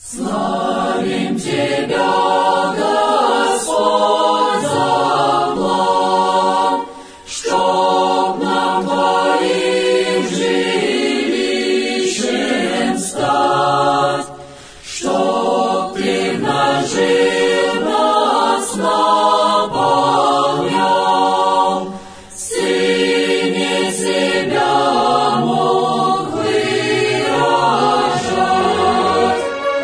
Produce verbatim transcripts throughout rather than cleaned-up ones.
Славим Тебя, Господь, за план, чтоб нам Твоим жилищем стать, чтоб Ты в нас жил, нас наполнял, Сыне себя мог выражать.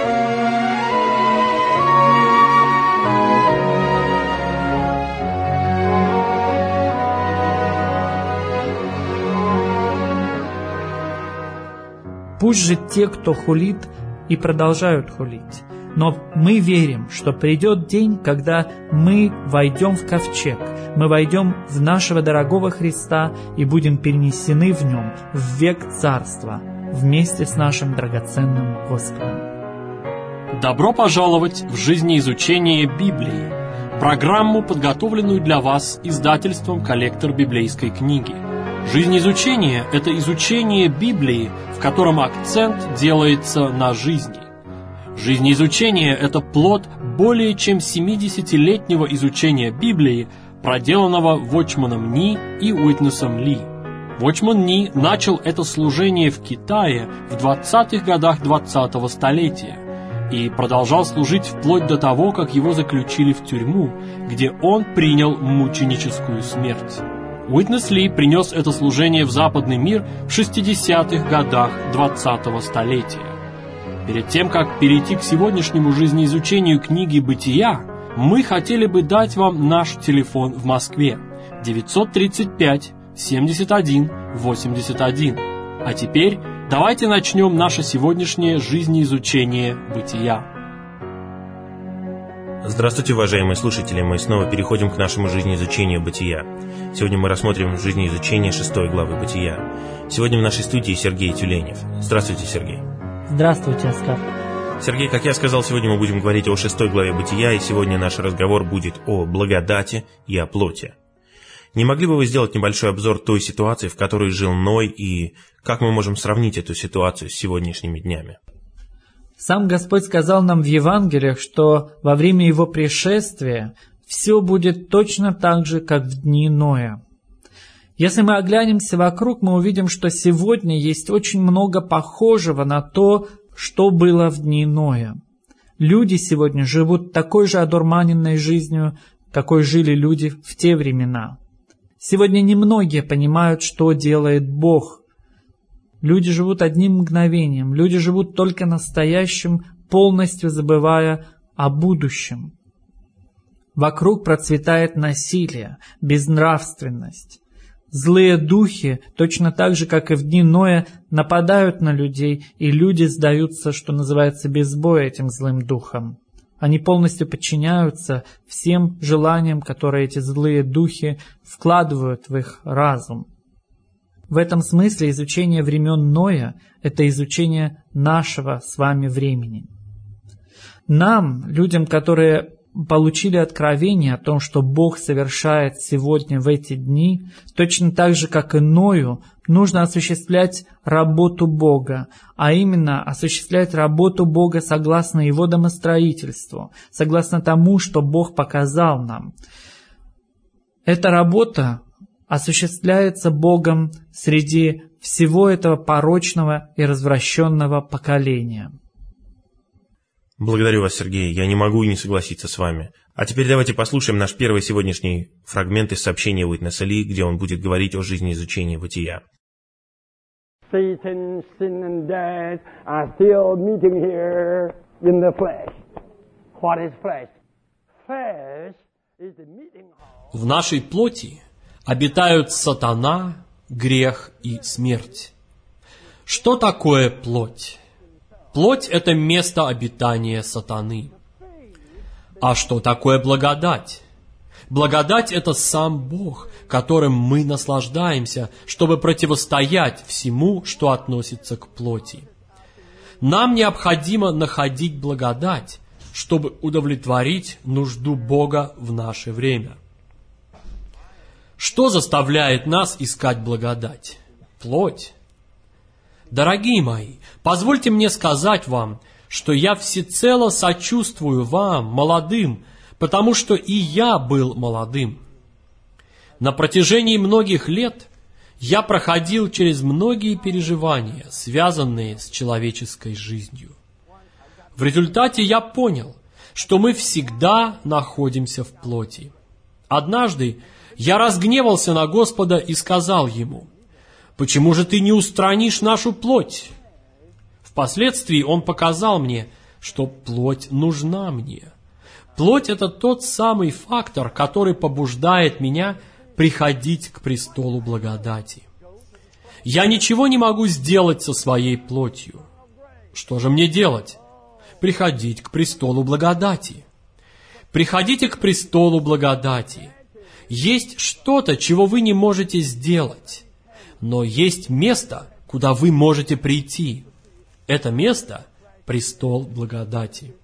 Пусть же те, кто хулит, и продолжают хулить. Но мы верим, что придет день, когда мы войдем в ковчег, мы войдем в нашего дорогого Христа и будем перенесены в нем в век царства вместе с нашим драгоценным Господом. Добро пожаловать в жизнеизучение Библии, программу, подготовленную для вас издательством «Коллектор библейской книги». Жизнеизучение – это изучение Библии, в котором акцент делается на жизни. Жизнеизучение – это плод более чем семидесятилетнего изучения Библии, проделанного Watchman Nee и Уитнесом Ли. Watchman Nee начал это служение в Китае в двадцатых годах двадцатого столетия и продолжал служить вплоть до того, как его заключили в тюрьму, где он принял мученическую смерть. Уитнес Ли принес это служение в западный мир в шестидесятых годах двадцатого столетия. Перед тем, как перейти к сегодняшнему жизнеизучению книги «Бытия», мы хотели бы дать вам наш телефон в Москве девятьсот тридцать пять семьдесят один восемьдесят один. А теперь давайте начнем наше сегодняшнее жизнеизучение «Бытия». Здравствуйте, уважаемые слушатели, мы снова переходим к нашему жизнеизучению «Бытия». Сегодня мы рассмотрим жизнеизучение шестой главы «Бытия». Сегодня в нашей студии Сергей Тюленев. Здравствуйте, Сергей. Здравствуйте, Оскар. Сергей, как я сказал, сегодня мы будем говорить о шестой главе «Бытия», и сегодня наш разговор будет о благодати и о плоти. Не могли бы вы сделать небольшой обзор той ситуации, в которой жил Ной, и как мы можем сравнить эту ситуацию с сегодняшними днями? Сам Господь сказал нам в Евангелиях, что во время Его пришествия все будет точно так же, как в дни Ноя. Если мы оглянемся вокруг, мы увидим, что сегодня есть очень много похожего на то, что было в дни Ноя. Люди сегодня живут такой же одурманенной жизнью, какой жили люди в те времена. Сегодня немногие понимают, что делает Бог. Люди живут одним мгновением, люди живут только настоящим, полностью забывая о будущем. Вокруг процветает насилие, безнравственность. Злые духи, точно так же, как и в дни Ноя, нападают на людей, и люди сдаются, что называется, без боя этим злым духам. Они полностью подчиняются всем желаниям, которые эти злые духи вкладывают в их разум. В этом смысле изучение времен Ноя – это изучение нашего с вами времени. Нам, людям, которые получили откровение о том, что Бог совершает сегодня в эти дни, точно так же, как и Ною, нужно осуществлять работу Бога, а именно осуществлять работу Бога согласно Его домостроительству, согласно тому, что Бог показал нам. Эта работа осуществляется Богом среди всего этого порочного и развращенного поколения. Благодарю вас, Сергей. Я не могу и не согласиться с вами. А теперь давайте послушаем наш первый сегодняшний фрагмент из сообщения Уитнеса Ли, где он будет говорить о жизнеизучении бытия. Satan, sin and death are still meeting here in the flesh. What is flesh? Flesh is the meeting house. В нашей плоти обитают сатана, грех и смерть. Что такое плоть? Плоть – это место обитания сатаны. А что такое благодать? Благодать – это сам Бог, которым мы наслаждаемся, чтобы противостоять всему, что относится к плоти. Нам необходимо находить благодать, чтобы удовлетворить нужду Бога в наше время. Что заставляет нас искать благодать? Плоть. Дорогие мои, позвольте мне сказать вам, что я всецело сочувствую вам, молодым, потому что и я был молодым. На протяжении многих лет я проходил через многие переживания, связанные с человеческой жизнью. В результате я понял, что мы всегда находимся в плоти. Однажды я разгневался на Господа и сказал Ему: «Почему же Ты не устранишь нашу плоть?» Впоследствии Он показал мне, что плоть нужна мне. Плоть – это тот самый фактор, который побуждает меня приходить к престолу благодати. Я ничего не могу сделать со своей плотью. Что же мне делать? Приходить к престолу благодати. Приходите к престолу благодати. Есть что-то, чего вы не можете сделать, но есть место, куда вы можете прийти. Это место – престол благодати.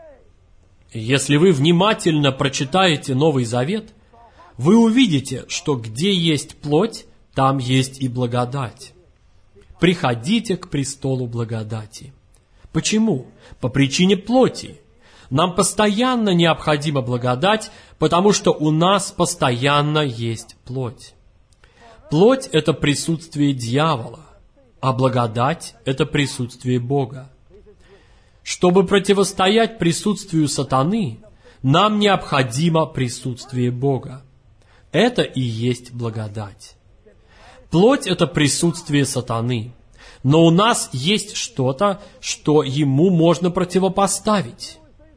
Если вы внимательно прочитаете Новый Завет, вы увидите, что где есть плоть, там есть и благодать. Приходите к престолу благодати. Почему? По причине плоти. Нам постоянно необходима благодать, потому что у нас постоянно есть плоть. Плоть – это присутствие дьявола, а благодать – это присутствие Бога. Чтобы противостоять присутствию сатаны, нам необходимо присутствие Бога. Это и есть благодать. Плоть – это присутствие сатаны, но у нас есть что-то, что ему можно противопоставить.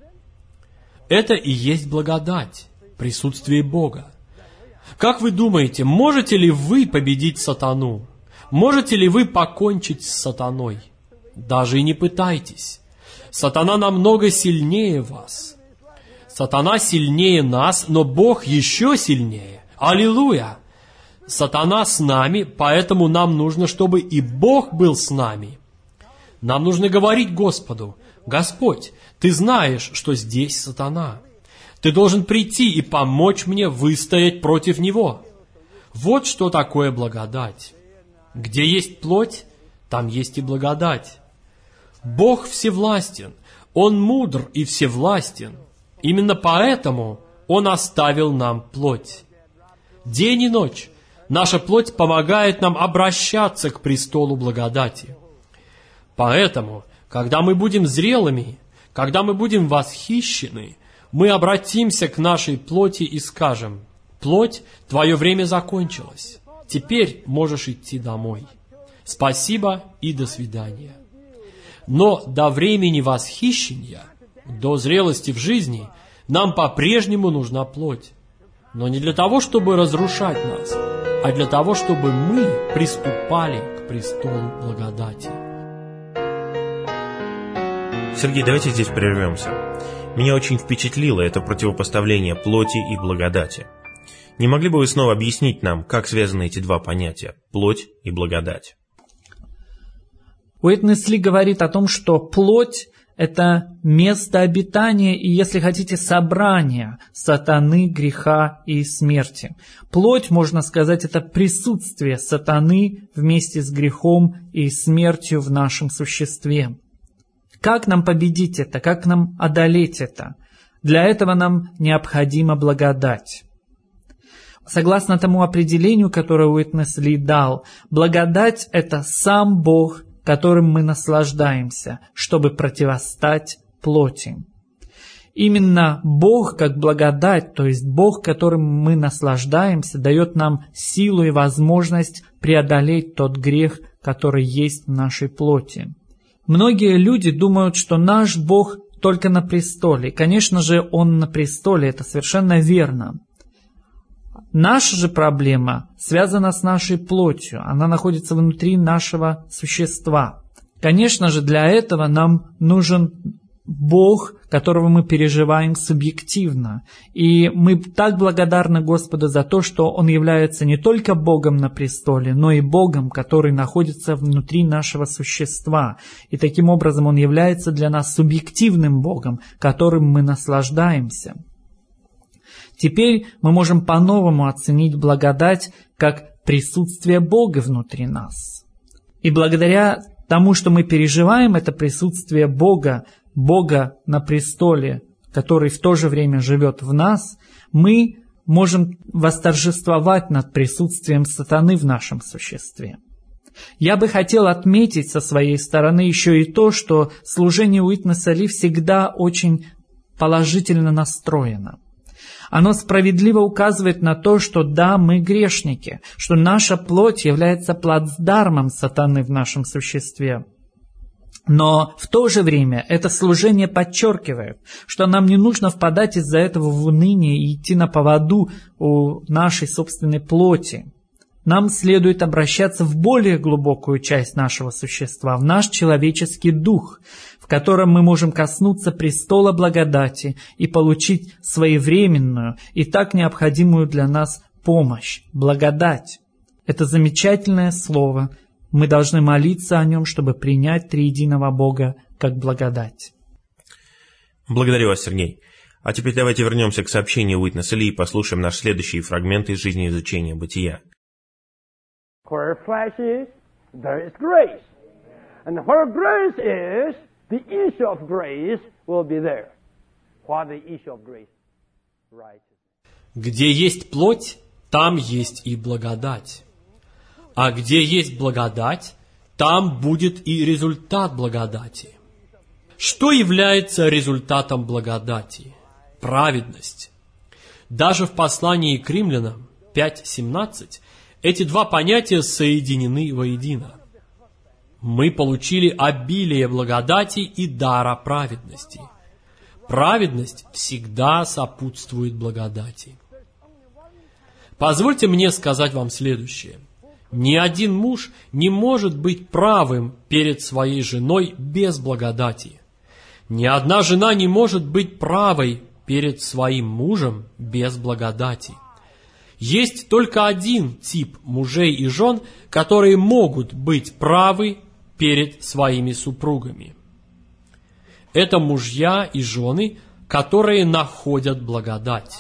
Это и есть благодать, присутствие Бога. Как вы думаете, можете ли вы победить сатану? Можете ли вы покончить с сатаной? Даже и не пытайтесь. Сатана намного сильнее вас. Сатана сильнее нас, но Бог еще сильнее. Аллилуйя! Сатана с нами, поэтому нам нужно, чтобы и Бог был с нами. Нам нужно говорить Господу: «Господь, Ты знаешь, что здесь сатана. Ты должен прийти и помочь мне выстоять против него». Вот что такое благодать. Где есть плоть, там есть и благодать. Бог всевластен, Он мудр и всевластен. Именно поэтому Он оставил нам плоть. День и ночь наша плоть помогает нам обращаться к престолу благодати. Поэтому, когда мы будем зрелыми, когда мы будем восхищены, мы обратимся к нашей плоти и скажем: «Плоть, твое время закончилось. Теперь можешь идти домой. Спасибо и до свидания». Но до времени восхищения, до зрелости в жизни, нам по-прежнему нужна плоть. Но не для того, чтобы разрушать нас, а для того, чтобы мы приступали к престолу благодати. Сергей, давайте здесь прервемся. Меня очень впечатлило это противопоставление плоти и благодати. Не могли бы вы снова объяснить нам, как связаны эти два понятия – плоть и благодать? Уитнес Ли говорит о том, что плоть – это место обитания и, если хотите, собрание сатаны, греха и смерти. Плоть, можно сказать, это присутствие сатаны вместе с грехом и смертью в нашем существе. Как нам победить это? Как нам одолеть это? Для этого нам необходима благодать. Согласно тому определению, которое Уитнес Ли дал, благодать – это сам Бог, которым мы наслаждаемся, чтобы противостать плоти. Именно Бог, как благодать, то есть Бог, которым мы наслаждаемся, дает нам силу и возможность преодолеть тот грех, который есть в нашей плоти. Многие люди думают, что наш Бог только на престоле. Конечно же, Он на престоле, это совершенно верно. Наша же проблема связана с нашей плотью, она находится внутри нашего существа. Конечно же, для этого нам нужен Бог, которого мы переживаем субъективно. И мы так благодарны Господу за то, что Он является не только Богом на престоле, но и Богом, который находится внутри нашего существа. И таким образом Он является для нас субъективным Богом, которым мы наслаждаемся. Теперь мы можем по-новому оценить благодать как присутствие Бога внутри нас. И благодаря тому, что мы переживаем, это присутствие Бога, Бога на престоле, который в то же время живет в нас, мы можем восторжествовать над присутствием сатаны в нашем существе. Я бы хотел отметить со своей стороны еще и то, что служение Уитнеса Ли всегда очень положительно настроено. Оно справедливо указывает на то, что да, мы грешники, что наша плоть является плацдармом сатаны в нашем существе. Но в то же время это служение подчеркивает, что нам не нужно впадать из-за этого в уныние и идти на поводу у нашей собственной плоти. Нам следует обращаться в более глубокую часть нашего существа, в наш человеческий дух, в котором мы можем коснуться престола благодати и получить своевременную и так необходимую для нас помощь, благодать. Это замечательное слово. Мы должны молиться о нем, чтобы принять триединого Бога как благодать. Благодарю вас, Сергей. А теперь давайте вернемся к сообщению Уитнеса Ли и послушаем наш следующий фрагмент из жизнеизучения бытия. Where flesh is, there is grace. And where grace is, the issue of grace will be there. What the issue of grace? Righteousness. Где есть плоть, там есть и благодать. А где есть благодать, там будет и результат благодати. Что является результатом благодати? Праведность. Даже в послании к Римлянам пять семнадцать эти два понятия соединены воедино. Мы получили обилие благодати и дара праведности. Праведность всегда сопутствует благодати. Позвольте мне сказать вам следующее. Ни один муж не может быть правым перед своей женой без благодати. Ни одна жена не может быть правой перед своим мужем без благодати. Есть только один тип мужей и жен, которые могут быть правы перед своими супругами. Это мужья и жены, которые находят благодать.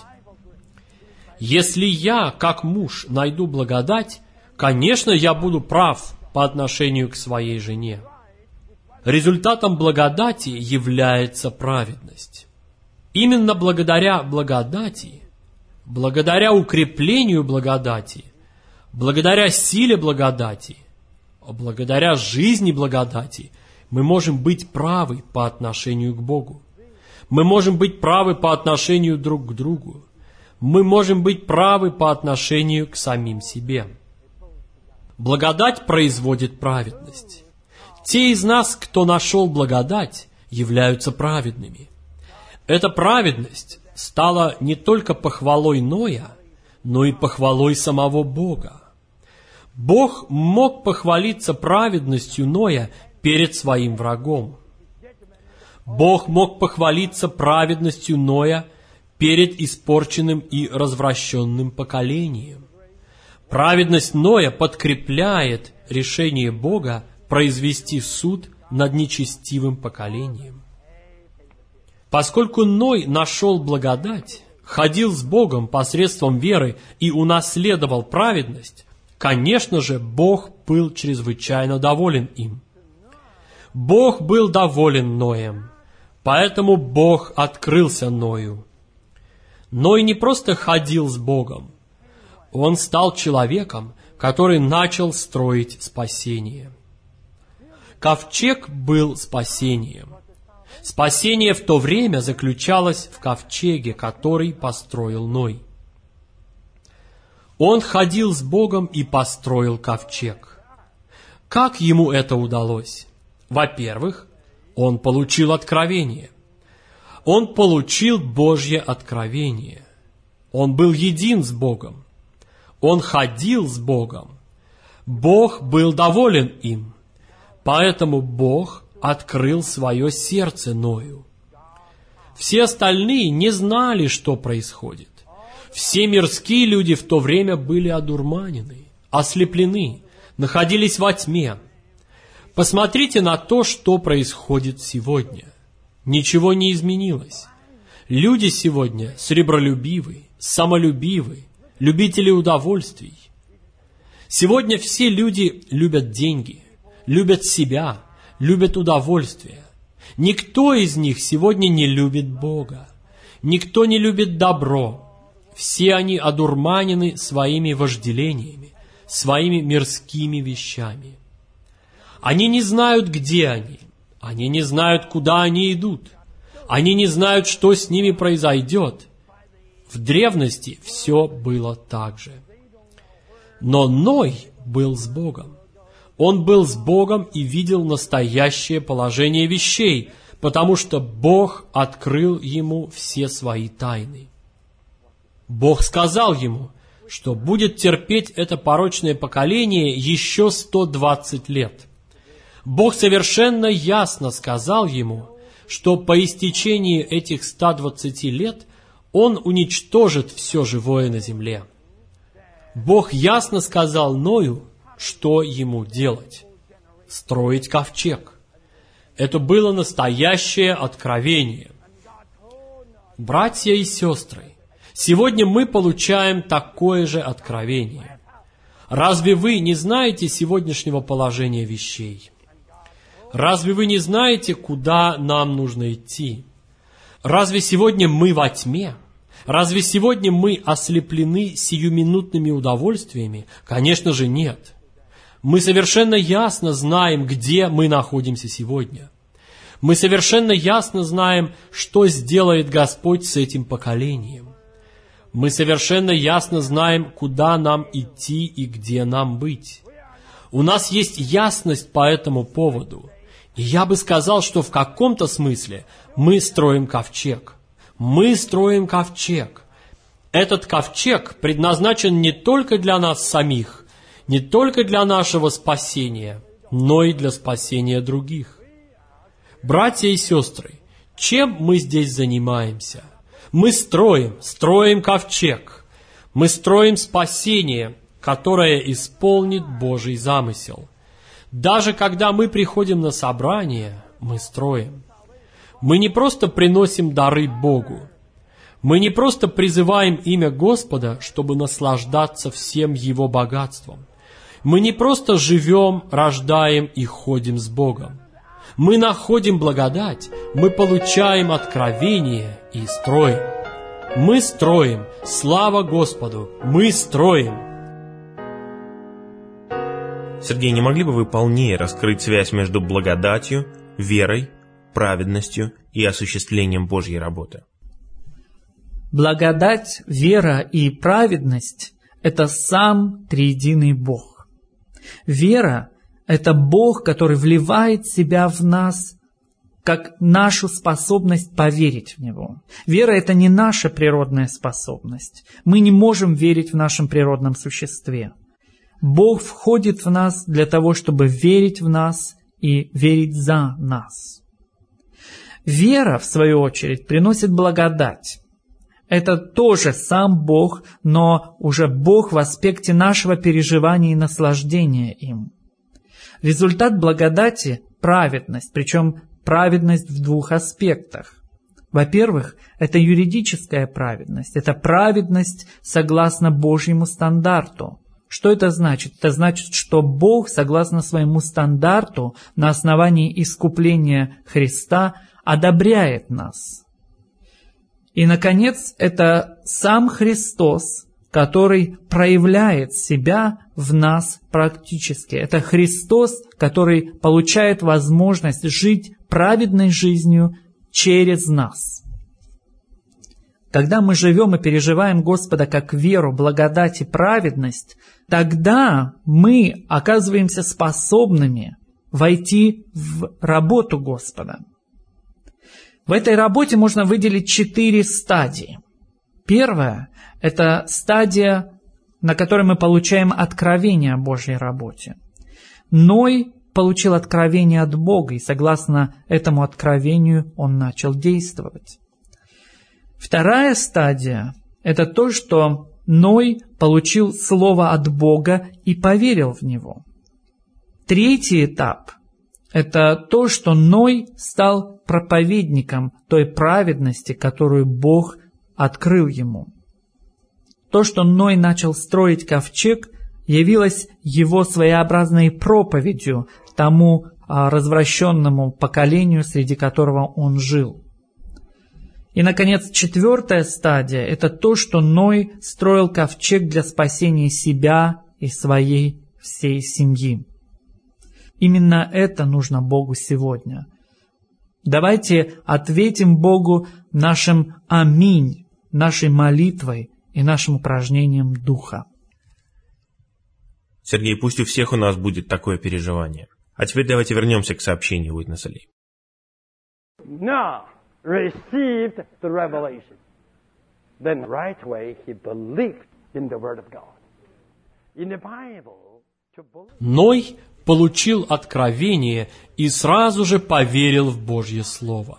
Если я, как муж, найду благодать, конечно, я буду прав по отношению к своей жене. Результатом благодати является праведность. Именно благодаря благодати, благодаря укреплению благодати, благодаря силе благодати, благодаря жизни благодати, мы можем быть правы по отношению к Богу. Мы можем быть правы по отношению друг к другу. Мы можем быть правы по отношению к самим себе. Благодать производит праведность. Те из нас, кто нашел благодать, являются праведными. Эта праведность стала не только похвалой Ноя, но и похвалой самого Бога. Бог мог похвалиться праведностью Ноя перед своим врагом. Бог мог похвалиться праведностью Ноя перед испорченным и развращенным поколением. Праведность Ноя подкрепляет решение Бога произвести суд над нечестивым поколением. Поскольку Ной нашел благодать, ходил с Богом посредством веры и унаследовал праведность, конечно же, Бог был чрезвычайно доволен им. Бог был доволен Ноем, поэтому Бог открылся Ною. Ной не просто ходил с Богом, он стал человеком, который начал строить спасение. Ковчег был спасением. Спасение в то время заключалось в ковчеге, который построил Ной. Он ходил с Богом и построил ковчег. Как ему это удалось? Во-первых, он получил откровение. Он получил Божье откровение. Он был един с Богом. Он ходил с Богом. Бог был доволен им. Поэтому Бог открыл свое сердце Ною. Все остальные не знали, что происходит. Все мирские люди в то время были одурманены, ослеплены, находились во тьме. Посмотрите на то, что происходит сегодня. Ничего не изменилось. Люди сегодня сребролюбивы, самолюбивы, любители удовольствий. Сегодня все люди любят деньги, любят себя, любят удовольствие. Никто из них сегодня не любит Бога. Никто не любит добро. Все они одурманены своими вожделениями, своими мирскими вещами. Они не знают, где они. Они не знают, куда они идут. Они не знают, что с ними произойдет. В древности все было так же. Но Ной был с Богом. Он был с Богом и видел настоящее положение вещей, потому что Бог открыл ему все свои тайны. Бог сказал ему, что будет терпеть это порочное поколение еще сто двадцать лет. Бог совершенно ясно сказал ему, что по истечении этих ста двадцати лет Он уничтожит все живое на земле. Бог ясно сказал Ною, что ему делать. Строить ковчег. Это было настоящее откровение. Братья и сестры, сегодня мы получаем такое же откровение. Разве вы не знаете сегодняшнего положения вещей? Разве вы не знаете, куда нам нужно идти? Разве сегодня мы во тьме? Разве сегодня мы ослеплены сиюминутными удовольствиями? Конечно же, нет. Мы совершенно ясно знаем, где мы находимся сегодня. Мы совершенно ясно знаем, что сделает Господь с этим поколением. Мы совершенно ясно знаем, куда нам идти и где нам быть. У нас есть ясность по этому поводу. И я бы сказал, что в каком-то смысле мы строим ковчег. Мы строим ковчег. Этот ковчег предназначен не только для нас самих, не только для нашего спасения, но и для спасения других. Братья и сестры, чем мы здесь занимаемся? Мы строим, строим ковчег. Мы строим спасение, которое исполнит Божий замысел. Даже когда мы приходим на собрание, мы строим. Мы не просто приносим дары Богу. Мы не просто призываем имя Господа, чтобы наслаждаться всем Его богатством. Мы не просто живем, рождаем и ходим с Богом. Мы находим благодать, мы получаем откровение и строим. Мы строим, слава Господу, мы строим. Сергей, не могли бы вы полнее раскрыть связь между благодатью, верой, праведностью и осуществлением Божьей работы? Благодать, вера и праведность – это сам триединый Бог. Вера – это Бог, который вливает себя в нас, как нашу способность поверить в Него. Вера – это не наша природная способность. Мы не можем верить в нашем природном существе. Бог входит в нас для того, чтобы верить в нас и верить за нас. Вера, в свою очередь, приносит благодать. Это тоже сам Бог, но уже Бог в аспекте нашего переживания и наслаждения им. Результат благодати – праведность, причем праведность в двух аспектах. Во-первых, это юридическая праведность, это праведность согласно Божьему стандарту. Что это значит? Это значит, что Бог, согласно своему стандарту, на основании искупления Христа, одобряет нас. И, наконец, это сам Христос, который проявляет себя в нас практически. Это Христос, который получает возможность жить праведной жизнью через нас. Когда мы живем и переживаем Господа как веру, благодать и праведность, тогда мы оказываемся способными войти в работу Господа. В этой работе можно выделить четыре стадии. Первая – это стадия, на которой мы получаем откровение о Божьей работе. Ной получил откровение от Бога, и согласно этому откровению он начал действовать. Вторая стадия – это то, что Ной получил слово от Бога и поверил в него. Третий этап – это то, что Ной стал проповедником той праведности, которую Бог открыл ему. То, что Ной начал строить ковчег, явилась его своеобразной проповедью тому а, развращенному поколению, среди которого он жил. И, наконец, четвертая стадия – это то, что Ной строил ковчег для спасения себя и своей всей семьи. Именно это нужно Богу сегодня. Давайте ответим Богу нашим «Аминь», нашей молитвой и нашим упражнением Духа. Сергей, пусть у всех у нас будет такое переживание. А теперь давайте вернемся к сообщению Уитнеса Ли. Now, received the revelation. Then right away he believed in the word of God. In the Bible, to believe... Ной получил откровение и сразу же поверил в Божье Слово.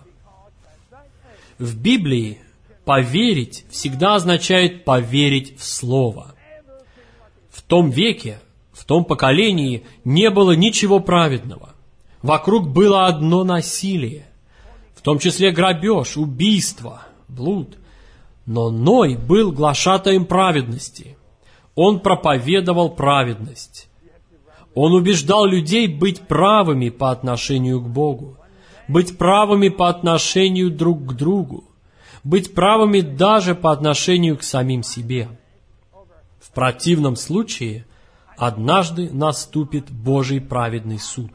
В Библии поверить всегда означает поверить в Слово. В том веке, в том поколении не было ничего праведного. Вокруг было одно насилие, в том числе грабеж, убийство, блуд. Но Ной был глашатаем праведности. Он проповедовал праведность. Он убеждал людей быть правыми по отношению к Богу, быть правыми по отношению друг к другу, быть правыми даже по отношению к самим себе. В противном случае однажды наступит Божий праведный суд.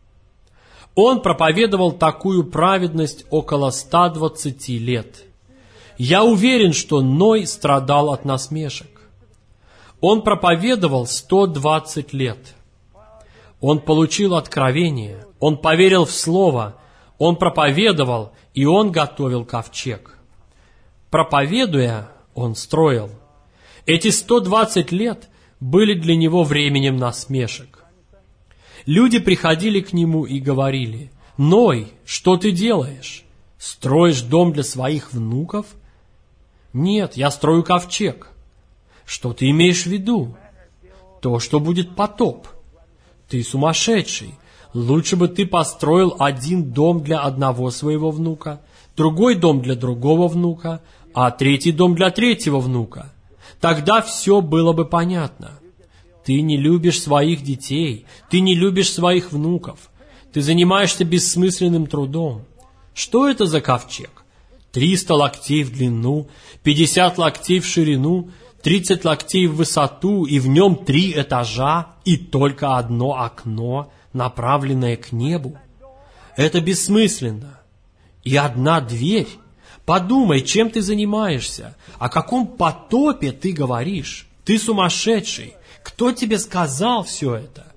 Он проповедовал такую праведность около ста двадцати лет. Я уверен, что Ной страдал от насмешек. Он проповедовал сто двадцать лет. Он получил откровение, он поверил в Слово, он проповедовал, и он готовил ковчег. Проповедуя, он строил. Эти сто двадцать лет были для него временем насмешек. Люди приходили к нему и говорили: «Ной, что ты делаешь? Строишь дом для своих внуков?» «Нет, я строю ковчег». «Что ты имеешь в виду?» «То, что будет потоп». «Ты сумасшедший. Лучше бы ты построил один дом для одного своего внука, другой дом для другого внука, а третий дом для третьего внука. Тогда все было бы понятно. Ты не любишь своих детей, ты не любишь своих внуков, ты занимаешься бессмысленным трудом. Что это за ковчег? Триста локтей в длину, пятьдесят локтей в ширину, тридцать локтей в высоту, и в нем три этажа, и только одно окно, направленное к небу. Это бессмысленно. И одна дверь. Подумай, чем ты занимаешься, о каком потопе ты говоришь. Ты сумасшедший. Кто тебе сказал все это?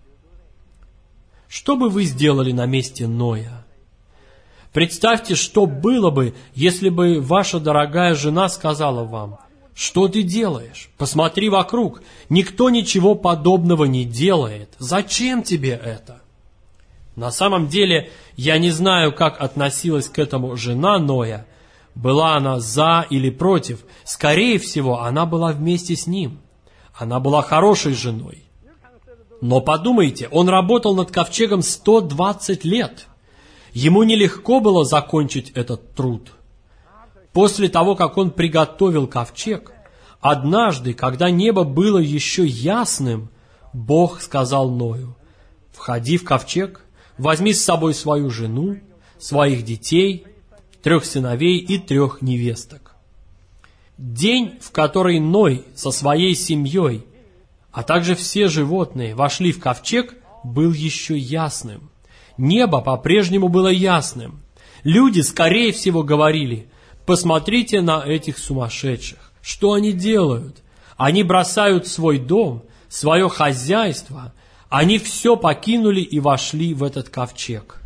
Что бы вы сделали на месте Ноя? Представьте, что было бы, если бы ваша дорогая жена сказала вам: «Что ты делаешь? Посмотри вокруг. Никто ничего подобного не делает. Зачем тебе это?» На самом деле, я не знаю, как относилась к этому жена Ноя. Была она за или против. Скорее всего, она была вместе с ним. Она была хорошей женой. Но подумайте, он работал над ковчегом сто двадцать лет. Ему нелегко было закончить этот труд. После того, как он приготовил ковчег, однажды, когда небо было еще ясным, Бог сказал Ною: «Входи в ковчег, возьми с собой свою жену, своих детей, трех сыновей и трех невесток». День, в который Ной со своей семьей, а также все животные вошли в ковчег, был еще ясным. Небо по-прежнему было ясным. Люди, скорее всего, говорили: «Посмотрите на этих сумасшедших. Что они делают? Они бросают свой дом, свое хозяйство. Они все покинули и вошли в этот ковчег».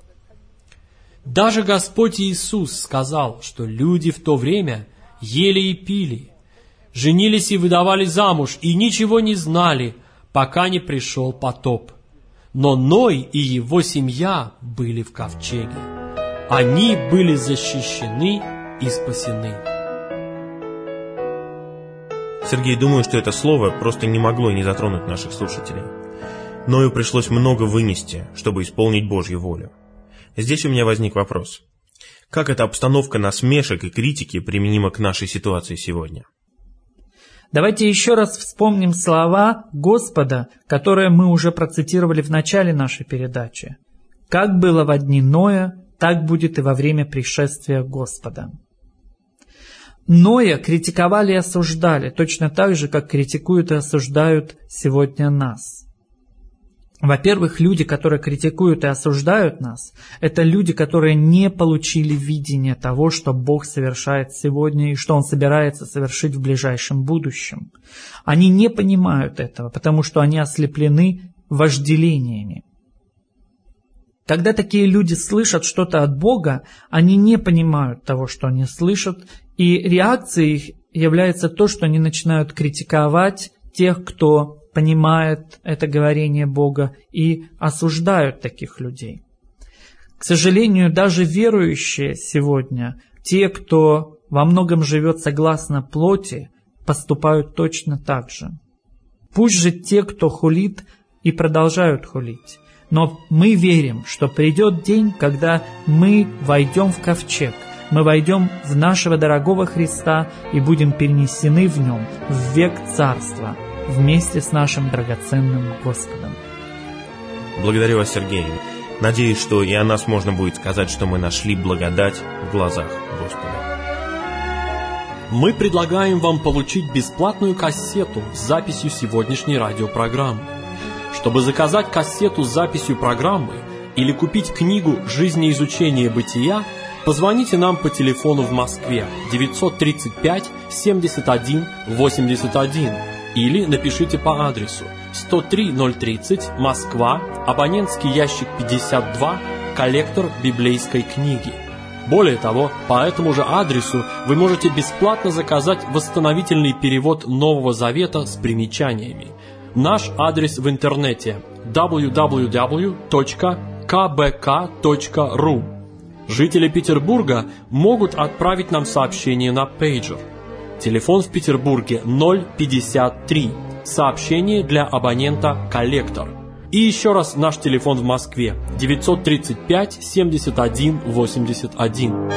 Даже Господь Иисус сказал, что люди в то время ели и пили, женились и выдавали замуж, и ничего не знали, пока не пришел потоп. Но Ной и его семья были в ковчеге. Они были защищены и спасены. Сергей, думаю, что это слово просто не могло не затронуть наших слушателей. Ною пришлось много вынести, чтобы исполнить Божью волю. Здесь у меня возник вопрос. Как эта обстановка насмешек и критики применима к нашей ситуации сегодня? Давайте еще раз вспомним слова Господа, которые мы уже процитировали в начале нашей передачи. «Как было во дни Ноя, так будет и во время пришествия Господа». Ноя критиковали и осуждали, точно так же, как критикуют и осуждают сегодня нас. Во-первых, люди, которые критикуют и осуждают нас, это люди, которые не получили видения того, что Бог совершает сегодня и что Он собирается совершить в ближайшем будущем. Они не понимают этого, потому что они ослеплены вожделениями. Когда такие люди слышат что-то от Бога, они не понимают того, что они слышат, и реакцией их является то, что они начинают критиковать тех, кто понимает это говорение Бога, и осуждают таких людей. К сожалению, даже верующие сегодня, те, кто во многом живет согласно плоти, поступают точно так же. Пусть же те, кто хулит, и продолжают хулить. Но мы верим, что придет день, когда мы войдем в ковчег, мы войдем в нашего дорогого Христа и будем перенесены в нем в век царства вместе с нашим драгоценным Господом. Благодарю вас, Сергей. Надеюсь, что и о нас можно будет сказать, что мы нашли благодать в глазах Господа. Мы предлагаем вам получить бесплатную кассету с записью сегодняшней радиопрограммы. Чтобы заказать кассету с записью программы или купить книгу «Жизнеизучение бытия», позвоните нам по телефону в Москве девятьсот тридцать пять семьдесят один восемьдесят один или напишите по адресу сто три ноль тридцать, Москва, абонентский ящик пятьдесят два, коллектор библейской книги. Более того, по этому же адресу вы можете бесплатно заказать восстановительный перевод Нового Завета с примечаниями. Наш адрес в интернете дабл ю дабл ю дабл ю точка ка бэ ка точка ру. Жители Петербурга могут отправить нам сообщение на пейджер. Телефон в Петербурге ноль пятьдесят три. Сообщение для абонента «Коллектор». И еще раз наш телефон в Москве девятьсот тридцать пять семьдесят один восемьдесят один.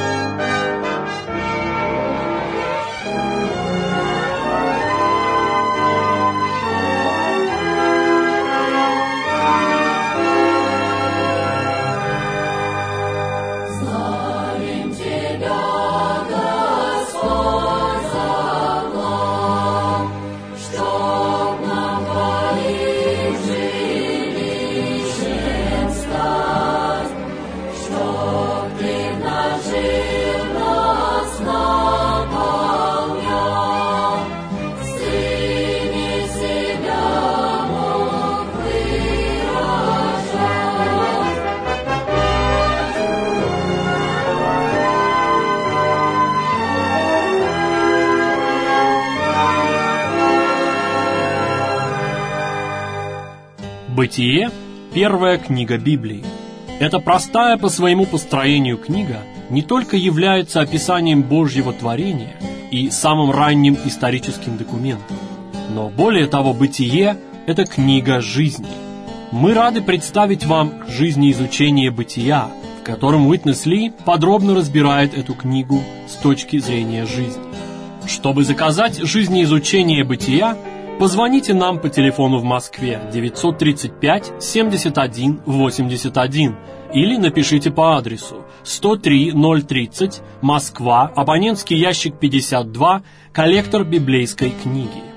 Бытие – первая книга Библии. Эта простая по своему построению книга не только является описанием Божьего творения и самым ранним историческим документом, но более того, Бытие – это книга жизни. Мы рады представить вам жизнеизучение Бытия, в котором Уитнес Ли подробно разбирает эту книгу с точки зрения жизни. Чтобы заказать жизнеизучение Бытия, позвоните нам по телефону в Москве девятьсот тридцать пять семьдесят один восемьдесят один или напишите по адресу сто три ноль тридцать, Москва, абонентский ящик пятьдесят два, коллектор библейской книги.